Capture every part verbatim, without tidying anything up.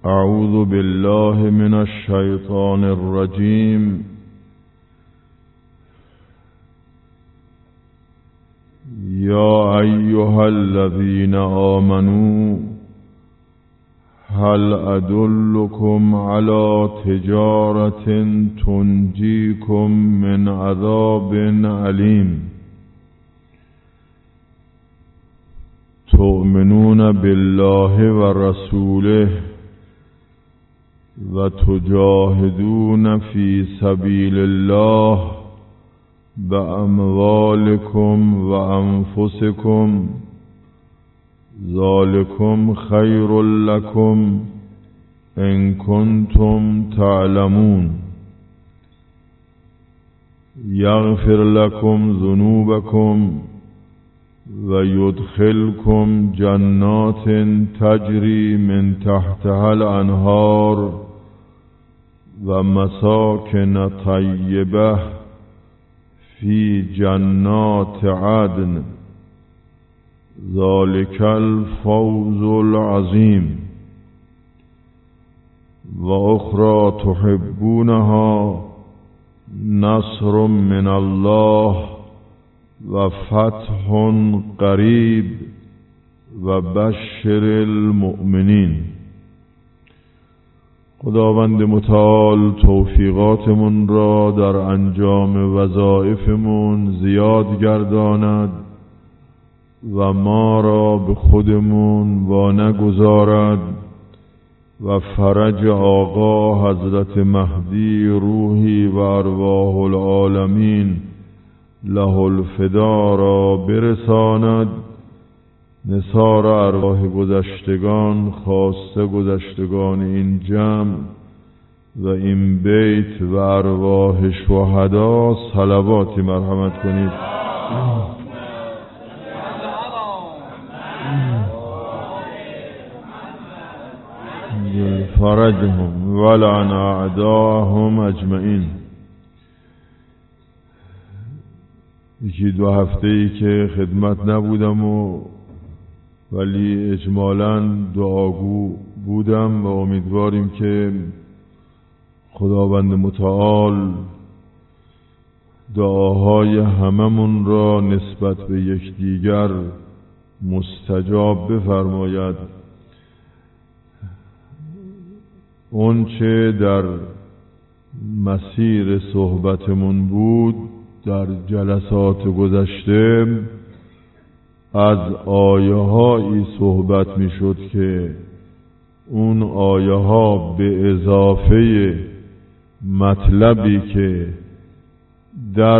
اعوذ بالله من الشیطان الرجیم. یا ایها الذین آمنوا هل ادلکم علی تجارة تنجیکم من عذاب علیم تؤمنون بالله و رسوله و تجاهدون فی سبیل الله بأموالكم وأنفسكم ذلكم خير لكم إن كنتم تعلمون يغفر لكم ذنوبكم ويدخلكم جنات تجري من تحتها الأنهار ومساكن طيبة في جنات عدن ذلك الفوز العظيم وأخرى تحبونها نصر من الله وفتح قريب وبشر المؤمنين. خداوند متعال توفیقاتمون را در انجام وظایفمون زیاد گرداند و ما را به خودمون وانگذارد و فرج آقا حضرت مهدی روحی و ارواح العالمین له الفدا را برساند. نثار ارواح گذشتگان، خاصه گذشتگان این جمع و این بیت و ارواح شهدا صلواتی مرحمت کنید. فرجهم ولعن اعداءهم اجمعین. یکی دو هفته ای که خدمت نبودم و ولی اجمالاً دعاگو بودم و امیدواریم که خداوند متعال دعاهای هممون را نسبت به یکدیگر مستجاب بفرماید. اون چه در مسیر صحبتمون بود در جلسات گذشته از آیه هایی صحبت می شد که اون آیه ها به اضافه مطلبی که در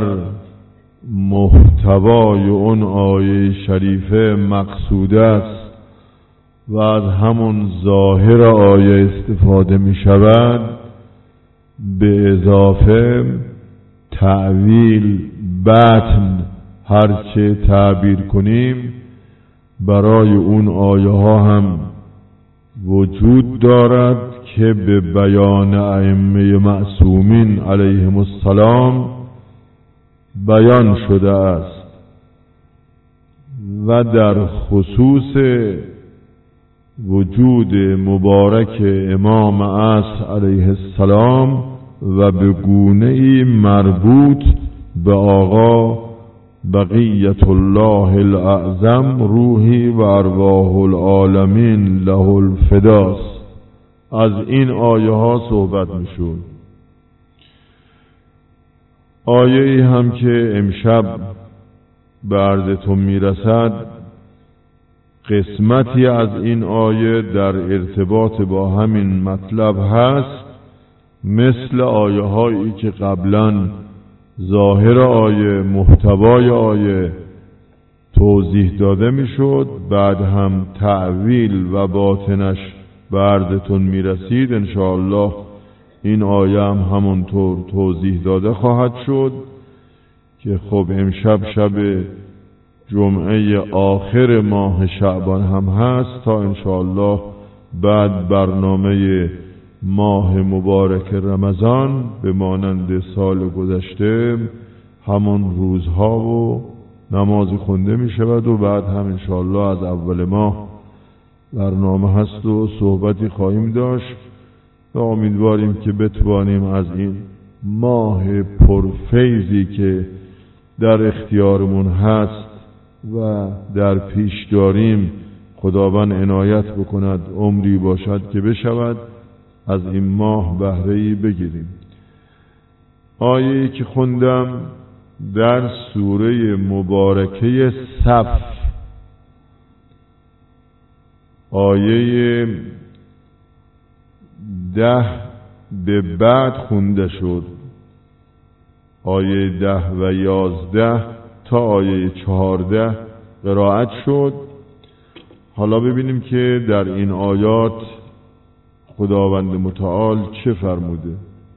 محتوای اون آیه شریفه مقصود است و از همون ظاهر آیه استفاده می شود، به اضافه تأویل، بطن، هرچه تعبیر کنیم برای اون آیه ها هم وجود دارد که به بیان ائمه معصومین علیهم السلام بیان شده است و در خصوص وجود مبارک امام عصر علیه السلام و به گونه‌ای مربوط به آقا بقیت الله الاعظم روحی و ارواح العالمین له الفداست. از این آیه ها صحبت می شود. آیه ای هم که امشب به عرضتون می رسد قسمتی از این آیه در ارتباط با همین مطلب هست، مثل آیه هایی که قبلاً ظاهر آیه، محتوای آیه توضیح داده میشد، بعد هم تأویل و باطنش به عرضتون میرسید. انشاءالله این آیه هم همونطور توضیح داده خواهد شد که خب امشب شب جمعه آخر ماه شعبان هم هست تا انشاءالله بعد برنامه ماه مبارک رمضان به مانند سال گذشته همون روزها و نماز خونده می شود و بعد هم انشاءالله از اول ماه برنامه هست و صحبتی خواهیم داشت و امیدواریم که بتوانیم از این ماه پرفیضی که در اختیارمون هست و در پیش داریم خداوند عنایت بکند، عمری باشد که بشود، از این ماه بهره‌ای بگیریم. آیه‌ای که خوندم در سوره مبارکه صف، آیه ده به بعد خونده شد، آیه ده و یازده تا آیه چهارده قرائت شد. حالا ببینیم که در این آیات خداوند متعال چه فرموده.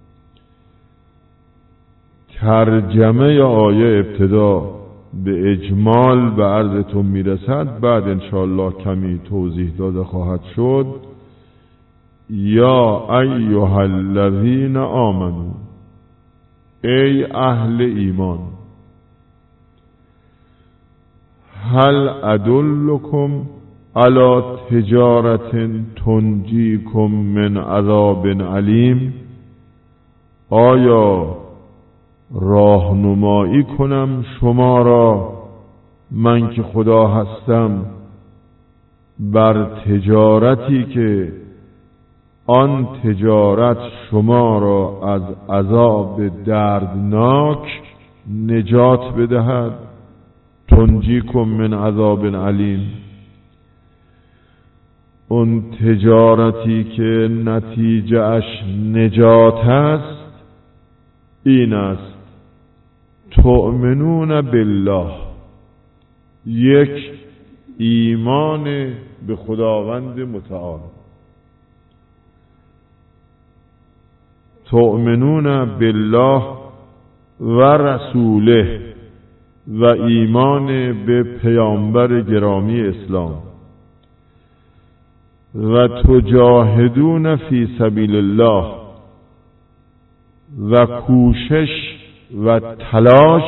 ترجمه آیه ابتدا به اجمال به عرضتون میرسد، بعد انشاءالله کمی توضیح داده خواهد شد. یا ایها الذین آمنو، ای اهل ایمان، هل ادلکم علی تجارت تنجیکم من عذاب علیم، آیا راهنمایی کنم شما را من که خدا هستم بر تجارتی که آن تجارت شما را از عذاب دردناک نجات بدهد. تنجیکم من عذاب علیم، اون تجارتی که نتیجه اش نجات است این است: تؤمنون بالله، یک ایمان به خداوند متعال. تؤمنون بالله و رسوله، و ایمان به پیامبر گرامی اسلام. و تجاهدون فی سبیل الله، و کوشش و تلاش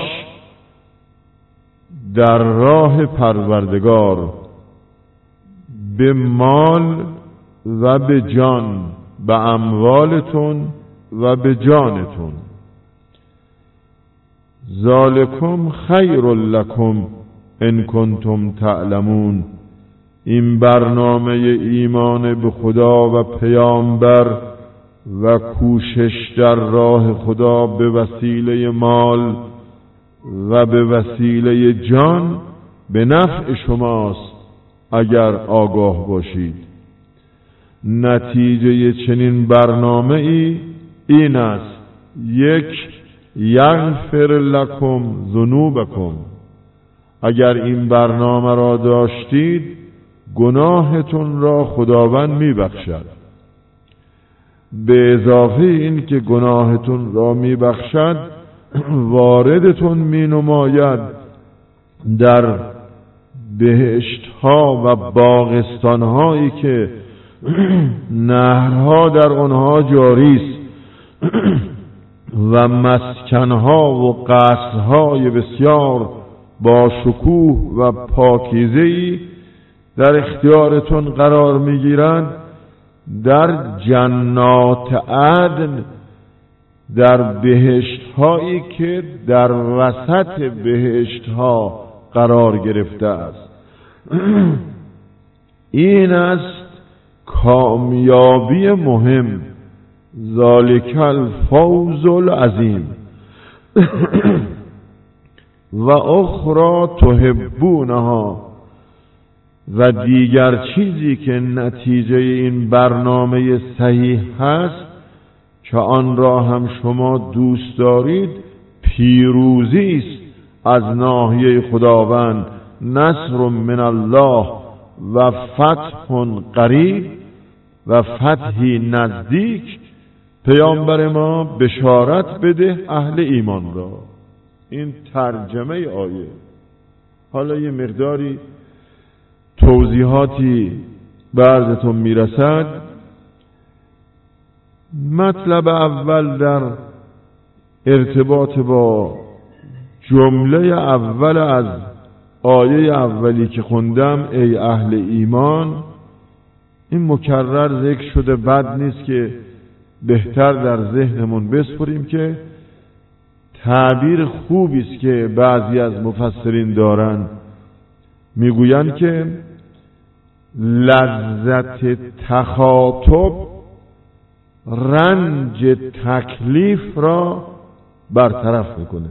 در راه پروردگار به مال و به جان، به اموالتون و به جانتون. ذالکم خیر لکم ان کنتم تعلمون، این برنامه ایمان به خدا و پیامبر و کوشش در راه خدا به وسیله مال و به وسیله جان به نفع شماست اگر آگاه باشید. نتیجه چنین برنامه ای این است: یک، یغفر لکم ذنوبکم، اگر این برنامه را داشتید گناهتون را خداوند میبخشد. به اضافه این که گناهتون را میبخشد، واردتون مینماید در بهشت ها و باغستان هایی که نهرها در آنها جاری است و مسکنها و قصرهای بسیار با شکوه و پاکیزه‌ای در اختیارتون قرار میگیرند. در جنات عدن، در بهشت هایی که در وسط بهشت ها قرار گرفته است. این است کامیابی مهم. ذالک الفوز العظیم. و اخرى تحبونها، و دیگر چیزی که نتیجه این برنامه صحیح هست که آن را هم شما دوست دارید، پیروزی است از ناحیه خداوند، نصر من الله و فتح قریب و فتحی نزدیک. پیامبر ما بشارت بده اهل ایمان را. این ترجمه آیه. حالا یه مقداری توضیحاتی به عرضتون میرسد. مطلب اول در ارتباط با جمله اول از آیه اولی که خوندم، ای اهل ایمان، این مکرر ذکر شده، بد نیست که بهتر در ذهنمون بسپریم که تعبیر خوبی است که بعضی از مفسرین دارن، میگویند که لذت تخاطب رنج تکلیف را برطرف میکنه.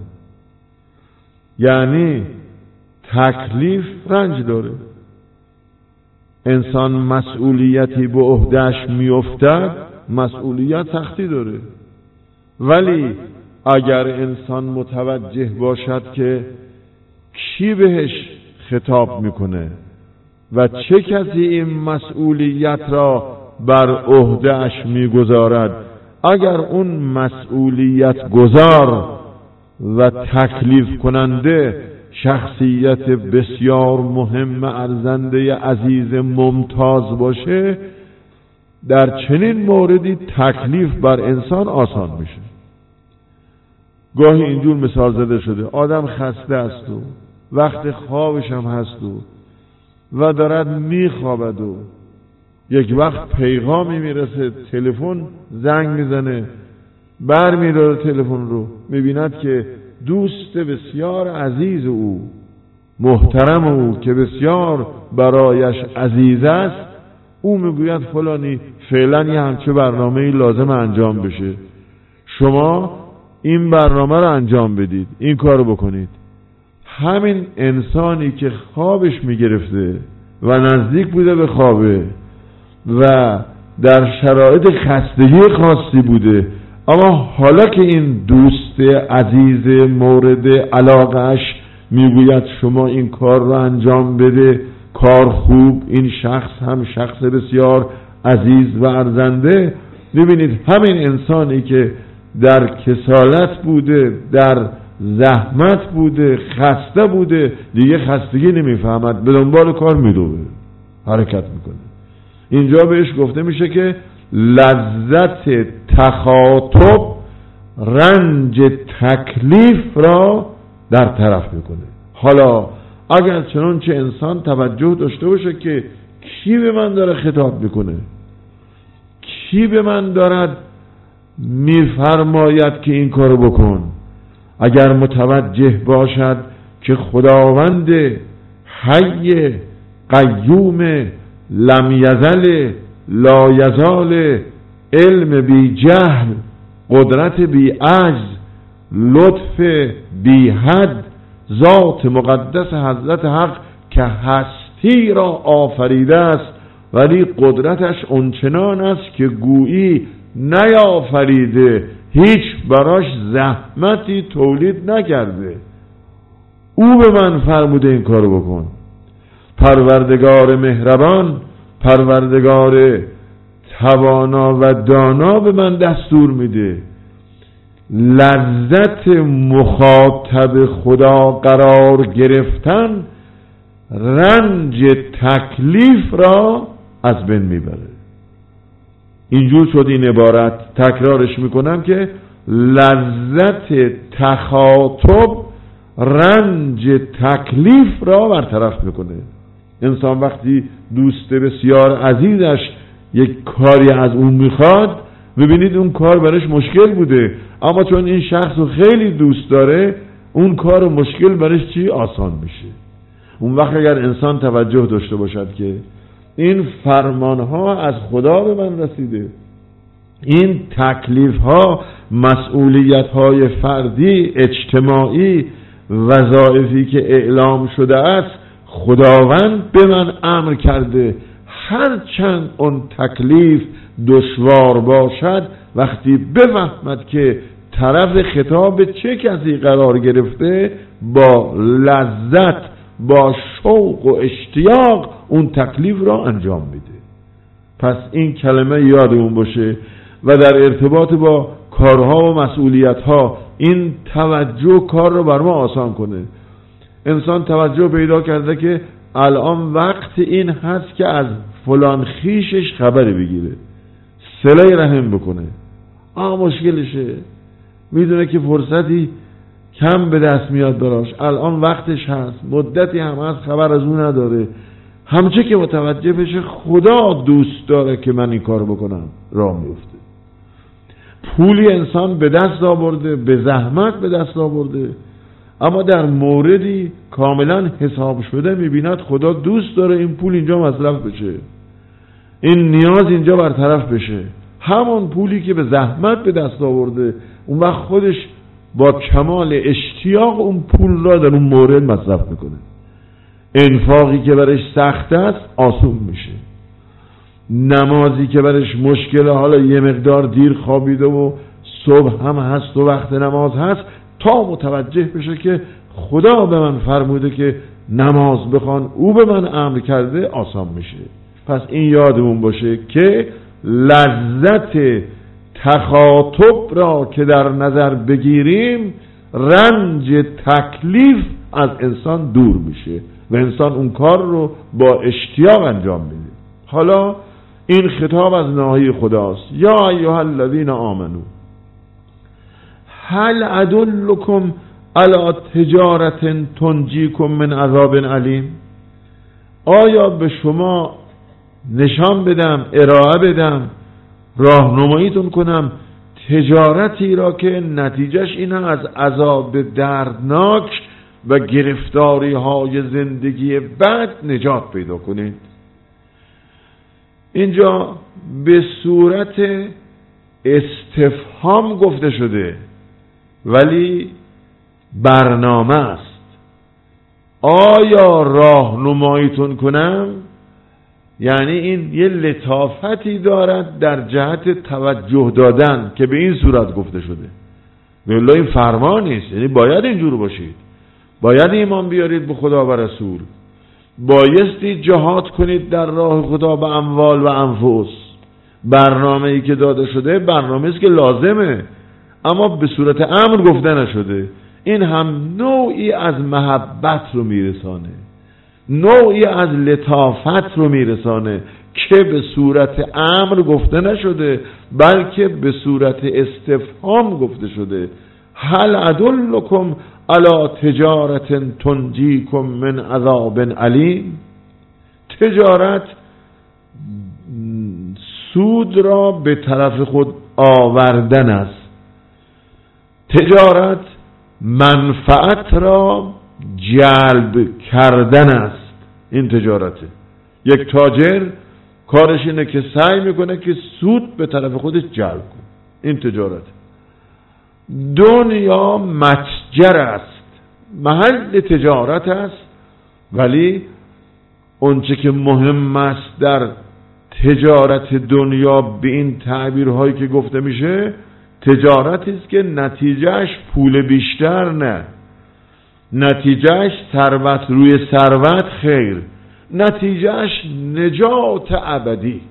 یعنی تکلیف رنج داره، انسان مسئولیتی به عهده‌اش میافتد، مسئولیت سختی داره، ولی اگر انسان متوجه باشد که کی بهش خطاب میکنه و چه کسی این مسئولیت را بر عهده‌اش میگذارد، اگر اون مسئولیت گذار و تکلیف کننده شخصیت بسیار مهم ارزنده عزیز ممتاز باشه، در چنین موردی تکلیف بر انسان آسان میشه. گاهی اینجور مثال زده شده، آدم خسته است و وقت خوابش هم هست و و دارد میخوابد و یک وقت پیغامی میرسه، تلفن زنگ میزنه، بر میداره تلفن رو، میبیند که دوست بسیار عزیز او، محترم او که بسیار برایش عزیز است، او میگوید فلانی فعلا یه همچه برنامه‌ای لازم انجام بشه، شما این برنامه رو انجام بدید، این کارو بکنید. همین انسانی که خوابش میگرفته و نزدیک بوده به خوابه و در شرایط خستگی خاصی بوده، اما حالا که این دوست عزیز مورد علاقهش میگوید شما این کار رو انجام بده، کار خوب، این شخص هم شخص بسیار عزیز و ارزنده، ببینید همین انسانی که در کسالت بوده، در زحمت بوده، خسته بوده، دیگه خستگی نمیفهمد، به دنبال کار میدوه، حرکت میکنه. اینجا بهش گفته میشه که لذت تخاطب رنج تکلیف را در طرف میکنه. حالا اگر چنانچه انسان توجه داشته باشه که کی به من داره خطاب میکنه، کی به من دارد میفرماید که این کارو بکن، اگر متوجه باشد که خداوند حی قیوم لم یزل لا یزال، علم بی جهل، قدرت بی عجز، لطف بی حد، ذات مقدس حضرت حق که هستی را آفریده است ولی قدرتش اونچنان است که گویی نیافریده، هیچ براش زحمتی تولید نکرده، او به من فرموده این کارو بکن. پروردگار مهربان، پروردگار توانا و دانا به من دستور میده. لذت مخاطب خدا قرار گرفتن رنج تکلیف را از بین میبره. اینجور شد این عبارت، تکرارش میکنم که لذت تخاطب رنج تکلیف را برطرف میکنه. انسان وقتی دوست بسیار عزیزش یک کاری از اون میخواد، ببینید اون کار برش مشکل بوده، اما چون این شخص رو خیلی دوست داره، اون کار مشکل برش چی؟ آسان میشه. اون وقت اگر انسان توجه داشته باشد که این فرمانها از خدا به من رسیده، این تکلیفها، مسئولیتهای فردی، اجتماعی، وظایفی که اعلام شده است، خداوند به من امر کرده، هرچند اون تکلیف دشوار باشد، وقتی بفهمد که طرف خطاب چه کسی قرار گرفته، با لذت، با شوق و اشتیاق اون تکلیف را انجام میده. پس این کلمه یادمون باشه و در ارتباط با کارها و مسئولیتها این توجه کار رو بر ما آسان کنه. انسان توجه پیدا کرده که الان وقت این هست که از فلان خیشش خبری بگیره، صله رحم بکنه. آه مشکلشه، میدونه که فرصتی کم به دست میاد براش، الان وقتش هست، مدتی هم هست خبر از اون نداره، همچه که متوجه بشه خدا دوست داره که من این کار بکنم راه میفته. پولی انسان به دست آورده، به زحمت به دست آورده، اما در موردی کاملا حساب شده میبیند خدا دوست داره این پول اینجا مصرف بشه، این نیاز اینجا برطرف بشه. همون پولی که به زحمت به دست آورده اون وقت خودش با کمال اشتیاق اون پول را در اون مورد مصرف میکنه. انفاقی که برش سخت است آسون میشه. نمازی که برش مشکله، حالا یه مقدار دیر خوابیده و صبح هم هست و وقت نماز هست، تا متوجه بشه که خدا به من فرموده که نماز بخوان، او به من امر کرده، آسان میشه. پس این یادمون باشه که لذت تخاطب را که در نظر بگیریم رنج تکلیف از انسان دور میشه و انسان اون کار رو با اشتیاق انجام میده. حالا این خطاب از ناحیه خداست. یا ایها الذین آمنو هل ادلکم علی تجارت تنجیکم من عذاب علیم؟ آیا به شما نشان بدم، ارائه بدم، راهنماییتون کنم تجارتی را که نتیجهش اینه از عذاب دردناک و گرفتاری های زندگی بعد نجات پیدا کنید؟ اینجا به صورت استفهام گفته شده ولی برنامه است. آیا راهنماییتون کنم؟ یعنی این یه لطافتی دارد در جهت توجه دادن که به این صورت گفته شده. والله این فرمان نیست، یعنی باید اینجور باشید، باید ایمان بیارید به خدا و رسول، بایستی جهاد کنید در راه خدا به اموال و انفس. برنامه‌ای که داده شده برنامه‌ای است که لازمه، اما به صورت امر گفته نشده. این هم نوعی از محبت رو میرسانه، نوعی از لطافت رو میرسانه که به صورت امر گفته نشده بلکه به صورت استفهام گفته شده. هل ادلکم علی تجارت تنجیکم من عذاب علیم؟ تجارت سود را به طرف خود آوردن است. تجارت منفعت را جلب کردن است. این تجارته. یک تاجر کارش اینه که سعی میکنه که سود به طرف خودش جلب کنه. این تجارت. دنیا متجر است، محل تجارت است، ولی اونچه که مهم است در تجارت دنیا به این تعبیرهایی که گفته میشه تجارتی است که نتیجهش پول بیشتر نه، نتیجهش ثروت روی ثروت خیر، نتیجهش نجات ابدی،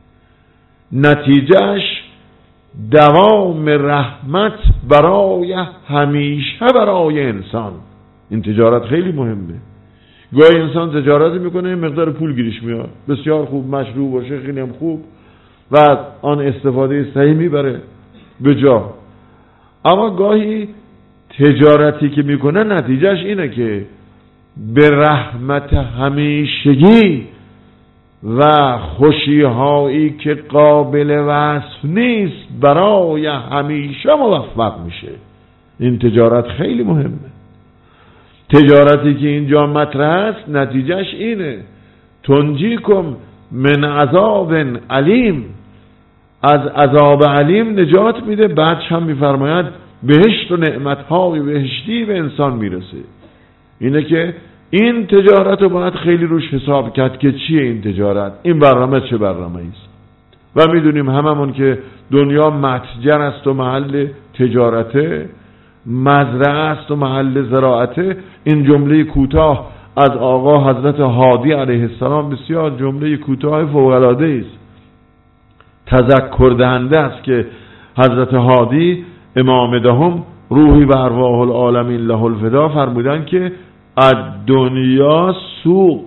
نتیجهش دوام رحمت برای همیشه برای انسان. این تجارت خیلی مهمه. گاهی انسان تجارت میکنه مقدار پول گیرش میاد، بسیار خوب، مشروع باشه خیلی هم خوب و آن استفاده صحیح میبره به جا، اما گاهی تجارتی که میکنه نتیجهش اینه که به رحمت همیشگی و خوشی‌هایی که قابل وصف نیست برای همیشه موفق میشه. این تجارت خیلی مهمه. تجارتی که اینجا مطرح است نتیجهش اینه تنجیکم من عذاب علیم، از عذاب علیم نجات میده. بعدش هم میفرماید بهشت و نعمت‌های بهشتی به انسان میرسه. اینه که این تجارت رو باید خیلی روش حساب کرد که چیه این تجارت، این برنامه چه برنامه ایست. و میدونیم هممون که دنیا متجر است و محل تجارته، مزرعه است و محل زراعته. این جمله کوتاه از آقا حضرت هادی علیه السلام بسیار جمله کوتاه فوق‌العاده است، تذکر دهنده است که حضرت هادی امام دهم روحی و ارواح العالمین له الفدا فرمودن که الدنیا سوق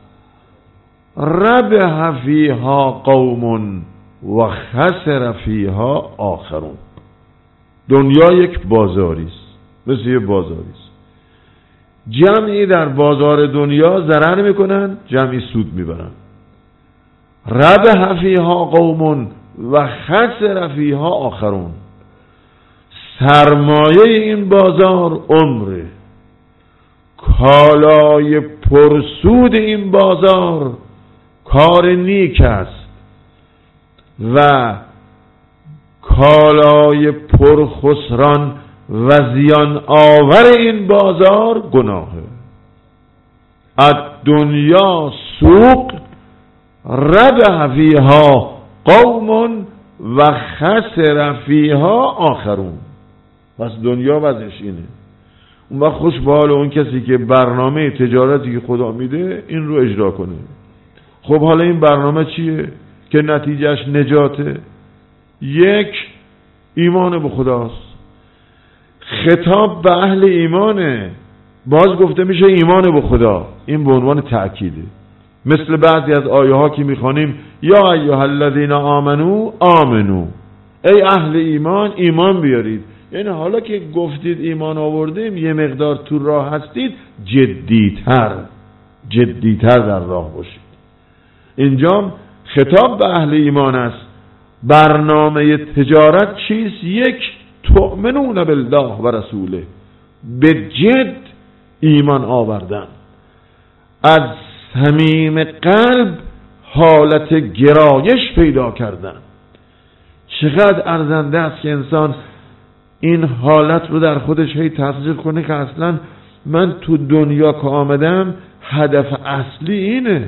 ربح فیها قوم و خسر فیها آخرون. دنیا یک بازاری است، مثل یک بازاری است. جمعی در بازار دنیا ضرر میکنن، جمعی سود میبرن. ربح فیها قوم و خسر فیها آخرون. سرمایه این بازار عمره، کالای پرسود این بازار کار نیک است و کالای پرخسران و زیان آور این بازار گناهه. از دنیا سوق ربح فیها قوم و خسر فیها آخرون. پس دنیا وضعش اینه. اون وقت خوش به حال اون کسی که برنامه تجارتی که خدا میده این رو اجرا کنه. خب حالا این برنامه چیه که نتیجهش نجاته؟ یک، ایمان به خداست. خطاب به اهل ایمانه. باز گفته میشه ایمان به خدا، این به عنوان تأکیده. مثل بعضی از آیه ها که میخوانیم یا ایها الذین آمنو آمنو، ای اهل ایمان ایمان بیارید. یعنی حالا که گفتید ایمان آوردیم، یه مقدار تو راه هستید، جدیتر جدیتر در راه باشید. اینجا خطاب به اهل ایمان است. برنامه تجارت چیست؟ یک، تؤمنون بالله و رسوله، به جد ایمان آوردن، از صمیم قلب حالت گرایش پیدا کردن. چقدر ارزنده است که انسان این حالت رو در خودش هی تصدیق کنه که اصلا من تو دنیا که آمدم هدف اصلی اینه.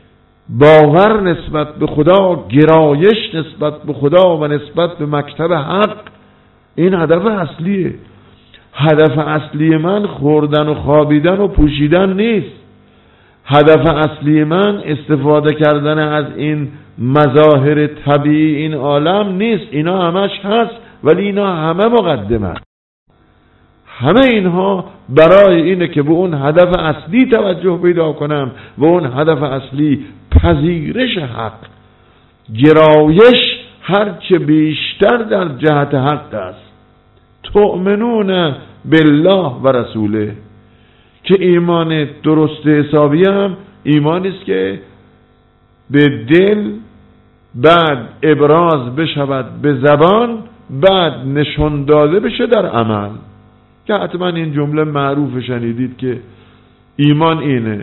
باور نسبت به خدا، گرایش نسبت به خدا و نسبت به مکتب حق، این هدف اصلیه. هدف اصلی من خوردن و خوابیدن و پوشیدن نیست. هدف اصلی من استفاده کردن از این مظاهر طبیعی این عالم نیست. اینا همش هست ولی اینا همه مقدمه. همه اینها برای اینه که به اون هدف اصلی توجه پیدا کنم و اون هدف اصلی پذیرش حق، گرایش هرچه بیشتر در جهت حق است. تؤمنون بالله و رسوله، که ایمان درست حسابی هم ایمانی است که به دل، بعد ابراز بشود به زبان، بعد نشان داده بشه در عمل. که حتما این جمله معروف شنیدید که ایمان اینه: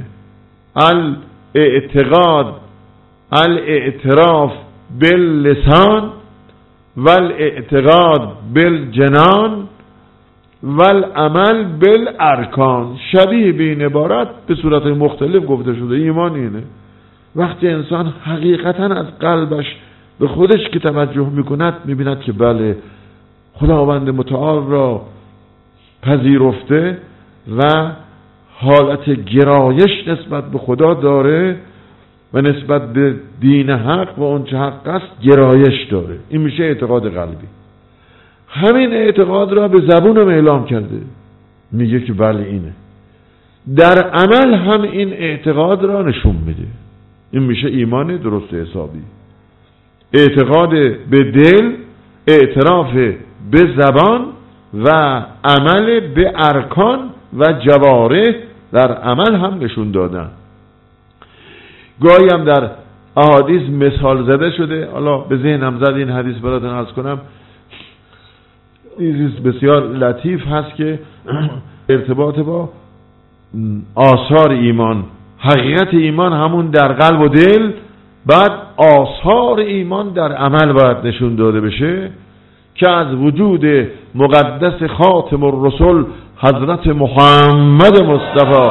الاعتقاد الاعتراف باللسان والاعتقاد بالجنان والعمل بالارکان. شبیه به این عبارت به صورت مختلف گفته شده. ایمان اینه وقتی انسان حقیقتا از قلبش به خودش که توجه میکند، میبیند که بله خداوند متعال را پذیرفته و حالت گرایش نسبت به خدا داره و نسبت به دین حق و اون چه حق است گرایش داره. این میشه اعتقاد قلبی. همین اعتقاد را به زبونم اعلام کرده، میگه که بله اینه. در عمل هم این اعتقاد را نشون میده. این میشه ایمان درست حسابی. اعتقاد به دل، اعتراف به زبان و عمل به ارکان و جوارح در عمل هم نشون دادن. گاهی هم در احادیث مثال زده شده. حالا به ذهنم زد این حدیث براتون عرض کنم. این بسیار لطیف هست که ارتباط با آثار ایمان، حقیقت ایمان همون در قلب و دل، بعد آثار ایمان در عمل باید نشون داده بشه که از وجود مقدس خاتم الرسل حضرت محمد مصطفی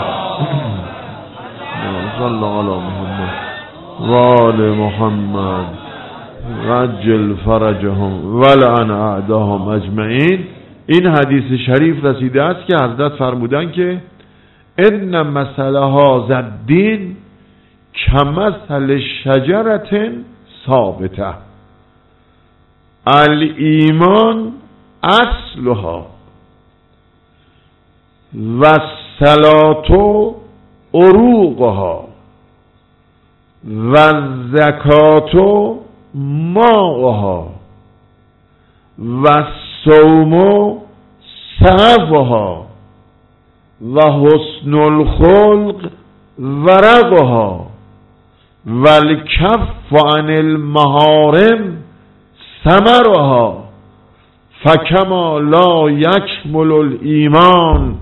صلی الله علی محمد و آل محمد رجل فرجهم ولعن اعداهم اجمعین، این حدیث شریف رسیده است که حضرت فرمودن که ان مثل هذا الدین کمثل شجرة ثابته الایمان اصلها و الصلاة عروقها و الزکاة ماءها و الصوم صفها و حسن الخلق ورقها و الکف عن المحارم ثمرها فکما لا یکمل الایمان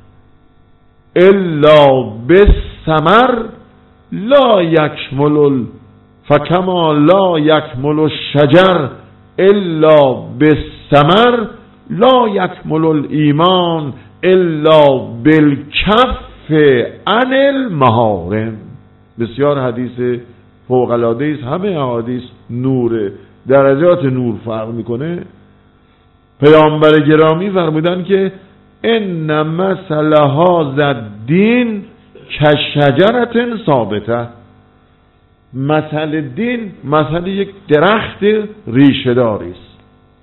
الا بالثمر لا یکمل ال... فکما لا یکمل الشجر الا بالثمر لا یکمل الایمان الا بالکف عن المحارم. بسیار حدیث فوق العاده است. همه احادیث نور، درجات نور فرق میکنه. پیامبر گرامی فرمودن که ان مثل هذا الدین کشجرة ثابته. مثل دین مثل یک درخت ریشه داری است.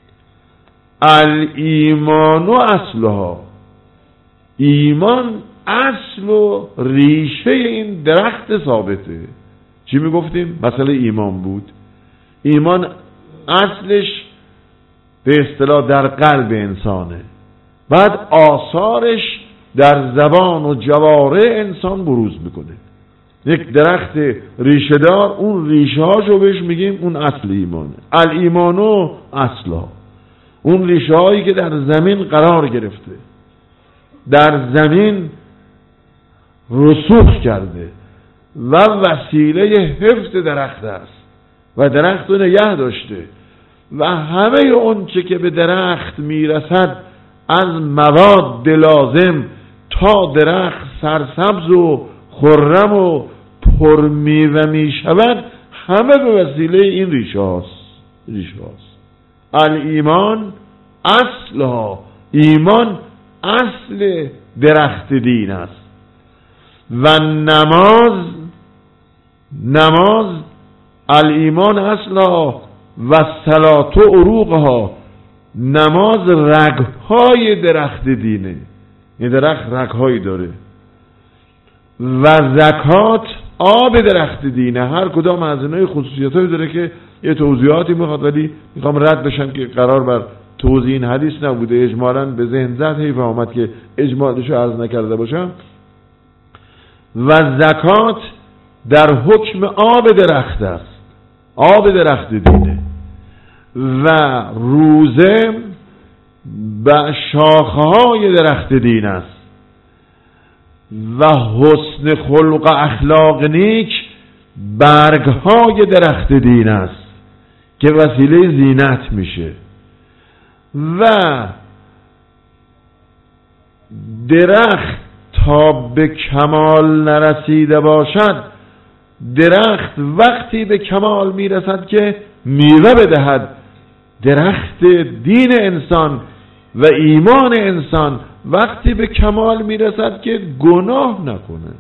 الایمان و اصلها، ایمان اصل و ریشه این درخت ثابته. چی میگفتیم؟ مثل ایمان بود. ایمان اصلش به اصطلاح در قلب انسانه، بعد آثارش در زبان و جوارح انسان بروز میکنه. یک درخت ریشه دار، اون ریشه هاشو بهش میگیم اون اصل ایمانه. الایمانو اصلها، اون ریشه هایی که در زمین قرار گرفته، در زمین رسوخ کرده و وسیله حفظ درخت است و درخت رو نگه داشته و همه اون چه که به درخت میرسد از مواد لازم تا درخت سرسبز و خرم و پرمیوه میشود همه به وسیله این ریشه هاست. ریشه هاست. الایمان اصلها، ایمان اصل درخت دین است. و نماز، نماز الایمان اصلها و صلات و عروقها، نماز رگهای درخت دینه. این درخت رگهایی داره. و زکات آب درخت دینه. هر کدام از اینای خصوصیتایی داره که یه توضیحاتی میخواد، ولی میخوام رد بشم که قرار بر توضیح این حدیث نبوده. اجمالاً به ذهن زد، حیف آمد که اجمالشو عرض نکرده باشم. و زکات در حکم آب درخت است، آب درخت دینه. و روزه به شاخه‌های درخت دین است. و حسن خلق اخلاق نیک برگهای درخت دین است که وسیله زینت میشه. و درخت تا به کمال نرسیده باشد، درخت وقتی به کمال میرسد که میوه بدهد. درخت دین انسان و ایمان انسان وقتی به کمال میرسد که گناه نکنه،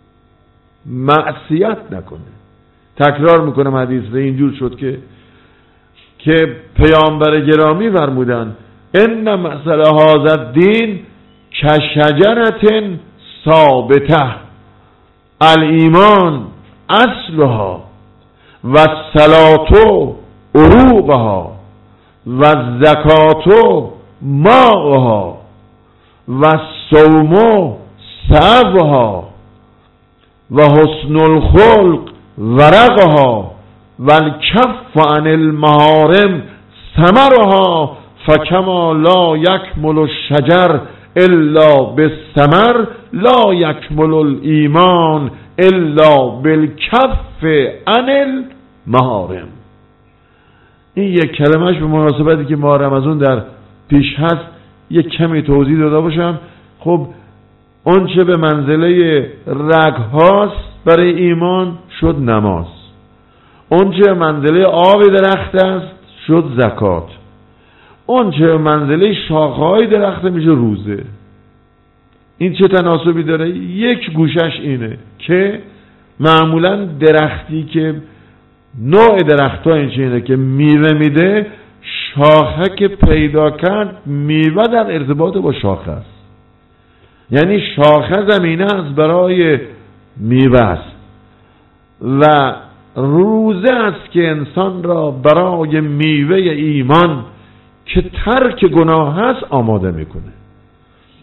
معصیت نکنه. تکرار میکنم حدیث و اینجور شد که که پیامبر گرامی فرمودن ان مثل هذا الدین کشجرة ثابته الایمان اصلها و الصلاة عروقها و الزکات ماءها و الصوم ثوابها و حسن الخلق ورقها و الکف عن المحارم ثمرها فکما لا یکمل الشجر الا بالثمر لا یکمل الایمان الا بالکف عن المحارم. این یک کلمهش به مناسبتی که ماه رمضان در پیش هست یک کمی توضیح داده باشم. خب اون چه به منزله رگ هاست برای ایمان شد نماز، اون چه به منزله آب درخت است شد زکات، اون چه به منزله شاخه‌های درخت میشه روزه. این چه تناسبی داره؟ یک گوشش اینه که معمولا درختی که نوع درخت ها اینه که میوه میده، شاخه که پیدا کرد میوه در ارتباط با شاخه است. یعنی شاخه زمینه است برای میوه است و روزه است که انسان را برای میوه ایمان که ترک گناه هست آماده میکنه.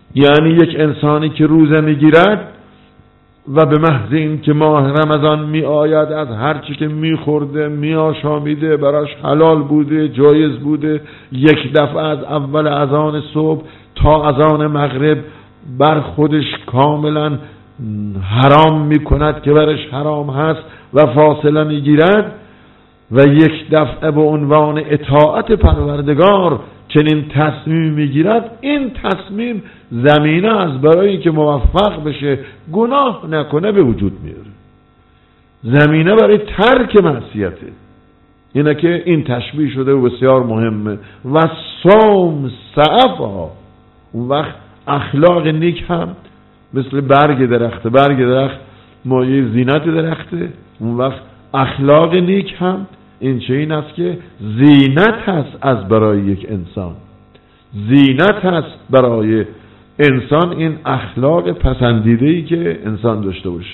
یعنی یک انسانی که روزه میگیرد و به محض این که ماه رمضان می آید از هر چی که می خورده می آشامیده، براش حلال بوده، جایز بوده، یک دفعه از اول اذان صبح تا اذان مغرب بر خودش کاملا حرام می کند که برش حرام هست و فاصله می گیرد و یک دفعه به عنوان اطاعت پروردگار چنین تصمیم میگیرد، این تصمیم زمینه از برای که موفق بشه گناه نکنه به وجود میاره، زمینه برای ترک معصیته. اینه که این تشبیه شده و بسیار مهمه. و صوم سعفها، اون وقت اخلاق نیک هم مثل برگ درخته، برگ درخت مایه زینت درخته، اون وقت اخلاق نیک هم این چه این است که زینت هست از برای یک انسان، زینت هست برای انسان این اخلاق پسندیده‌ای که انسان داشته باشه.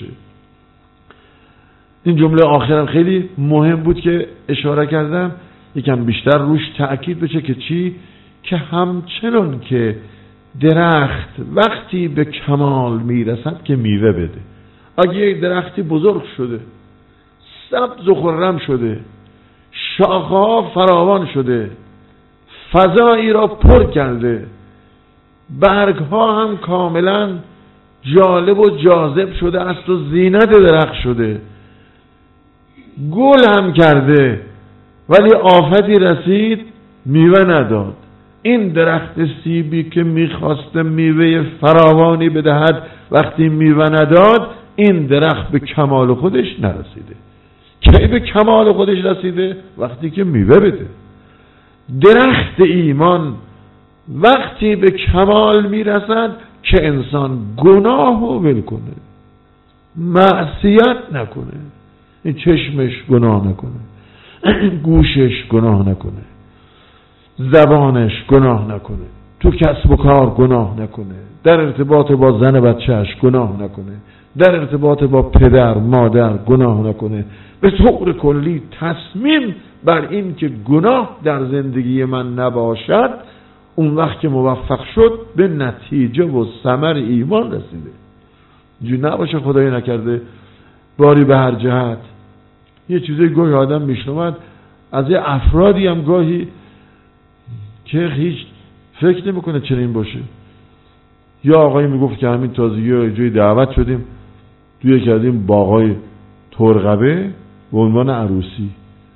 این جمله آخرم خیلی مهم بود که اشاره کردم، یکم بیشتر روش تأکید بشه که چی؟ که همچنان که درخت وقتی به کمال میرسد که میوه بده. اگه یک درختی بزرگ شده، سبز و خرم شده، شاخه‌ها فراوان شده، فضایی را پر کرده، برگها هم کاملا جالب و جاذب شده است و زینت درخت شده، گل هم کرده، ولی آفتی رسید میوه نداد. این درخت سیبی که میخواسته میوه فراوانی بدهد وقتی میوه نداد، این درخت به کمال خودش نرسیده. کی به کمال خودش رسیده؟ وقتی که میوه بده. درخت ایمان وقتی به کمال میرسد که انسان گناه رو ول کنه، معصیت نکنه، این چشمش گناه نکنه، گوشش گناه نکنه، زبانش گناه نکنه، تو کسب و کار گناه نکنه، در ارتباط با زن بچهش گناه نکنه، در ارتباط با پدر مادر گناه نکنه. به طور کلی تصمیم بر این که گناه در زندگی من نباشد، اون وقت که موفق شد به نتیجه و ثمر ایمان رسیده. اینجوری نباشه خدایی نکرده باری به هر جهت یه چیزی گاهی آدم میشنود از یه افرادی هم گاهی که هیچ فکر نمیکنه چنین باشه. یا آقایی میگفت که همین تازگی ها جای دعوت شدیم توی یکی از این باغای ترقبه به عنوان عروسی.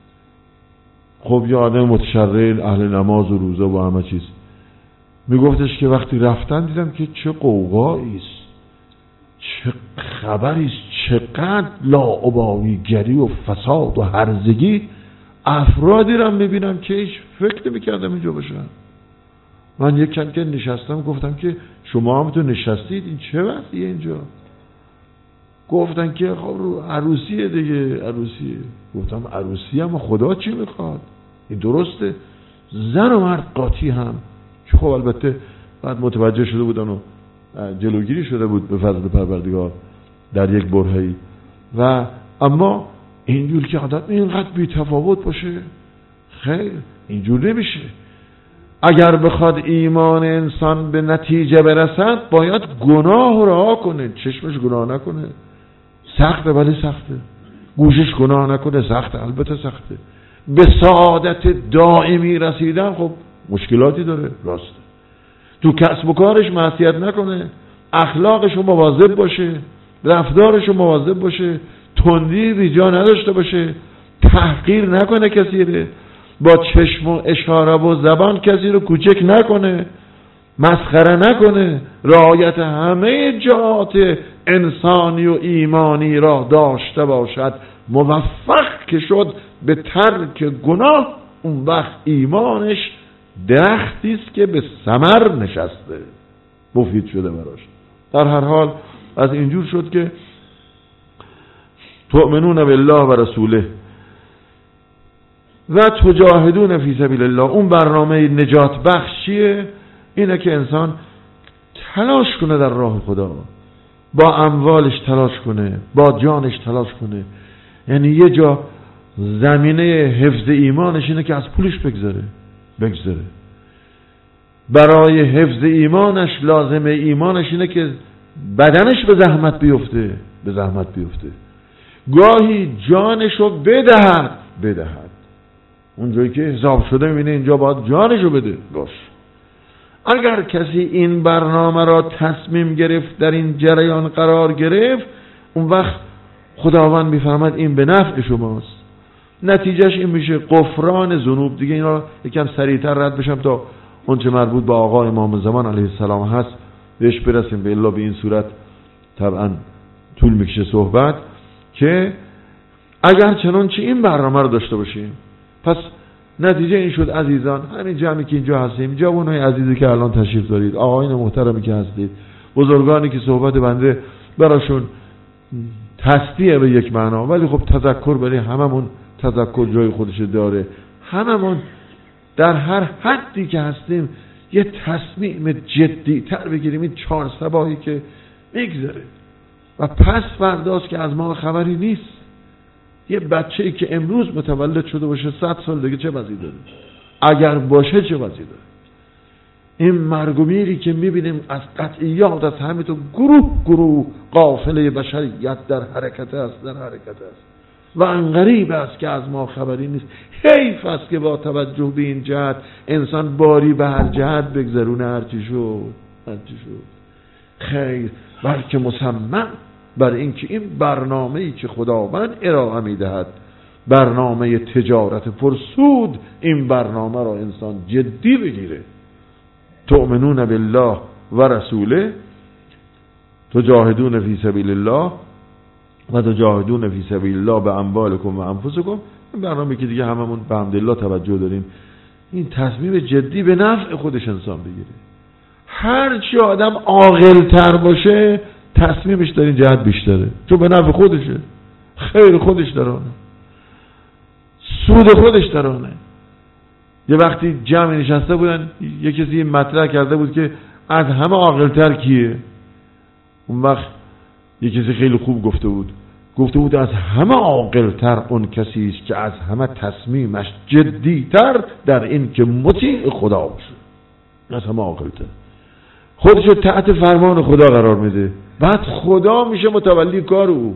خب یه آدم متشرع اهل نماز و روزه و همه چیز میگفتش که وقتی رفتن دیدم که چه قوقایی است، چه خبری است، چقدر لاابالیگری و فساد و هرزگی. افرادی را میبینم که هیچ فکر نمیکردم اینجا باشن. من یک کم که نشستم گفتم که شما هم تو نشستید، این چه وقتیه اینجا؟ گفتن که خب عروسیه دیگه، عروسیه. گفتم عروسی هم خدا چی میخواد؟ این درسته، زن و مرد قاطی هم، که خب البته بعد متوجه شده بودن و جلوگیری شده بود به فضل پروردگار در یک برهه‌ای. و اما اینجور که عادت اینقدر بی تفاوت باشه، خیر اینجور نمیشه. اگر بخواد ایمان انسان به نتیجه برسد باید گناه رو رها کنه، چشمش گناه نکنه، سخته ولی سخته، گوشش گناه نکنه، سخته البته سخته. به سعادت دائمی رسیدن خب مشکلاتی داره، راسته. تو کسب و کارش معصیت نکنه، اخلاقش رو مواظب باشه، رفتارش رو مواظب باشه، تندی بیجا نداشته باشه، تحقیر نکنه کسی رو، با چشم و اشاره و زبان کسی رو کوچک نکنه، مسخره نکنه، رعایت همه جهات انسانی و ایمانی را داشته باشد. موفق که شد به ترک گناه، اون وقت ایمانش درختی است که به ثمر نشسته، مفید شده براش. در هر حال از اینجور شد که تؤمنون بالله و رسوله و تجاهدون فی سبیل الله. اون برنامه نجات بخشیه، اینه که انسان تلاش کنه در راه خدا، با اموالش تلاش کنه، با جانش تلاش کنه. یعنی یه جا زمینه حفظ ایمانش اینه که از پولش بگذره بگذره برای حفظ ایمانش لازم ایمانش اینه که بدنش به زحمت بیفته به زحمت بیفته گاهی جانشو بدهد بدهد اونجایی که حساب شده میبینه اینجا باید جانشو بده. باش، اگر کسی این برنامه را تصمیم گرفت، در این جریان قرار گرفت، اون وقت خداوند میفرماد این به نفع شماست. نتیجهش این میشه غفران ذنوب. دیگه اینا یکم سریعتر رد بشم تا اون چه مربوط به آقا امام زمان علیه السلام هست بهش برسیم. به الا به این صورت طبعا طول میکشه صحبت. که اگر چنانچه این برنامه رو داشته باشیم، پس نتیجه این شد عزیزان، همین جمعی که اینجا هستیم، جوانای عزیزی که الان تشریف دارید، آقایان محترمی که هستید، بزرگانی که صحبت بنده براشون تصدیه به یک معنا، ولی خب تذکر برای هممون تذکر جای خودش داره. هممون در هر حدی که هستیم یه تصمیم جدی تر بگیریم. این چهار صباحی که میگذره و پس فرداست که از ما خبری نیست. یه بچه‌ای که امروز متولد شده باشه صد سال دیگه چه وضعی داره؟ اگر باشه چه وضعی داره؟ این مرگ و میری که میبینیم از قطعیات، از همینطور گروه گروه قافله بشریت در حرکت است در حرکت است و انقریب است که از ما خبری نیست. حیف است که با توجه به این جهت انسان باری به هر جهت بگذرونه. هرچی شد هرچی شد خیر، بلکه مصمم بر اینکه این برنامه‌ای که خداوند ارائه می‌دهد، برنامه تجارت پرسود، این برنامه را انسان جدی بگیره. تؤمنون بالله و رسوله تجاهدون فی سبیل الله و تجاهدون فی سبیل الله به اموالکم و انفسکم. این برنامه‌ای که دیگه هممون به حمدالله توجه داریم، این تصمیم جدی به نفع خودش انسان بگیره. هر چی آدم عاقل‌تر باشه تصمیمش در این جهت بیشتره، چون به نفع خودشه، خیر خودش درانه، سود خودش درانه. یه وقتی جمع نشسته بودن، یه کسی مطرح کرده بود که از همه عاقل‌تر کیه. اون وقت یه کسی خیلی خوب گفته بود گفته بود از همه عاقل‌تر اون کسی است که از همه تصمیمش جدی‌تر در این که مطیع خدا باشه. از همه عاقل‌تر خودشو تحت فرمان خدا قرار میده، بعد خدا میشه متولی کار او.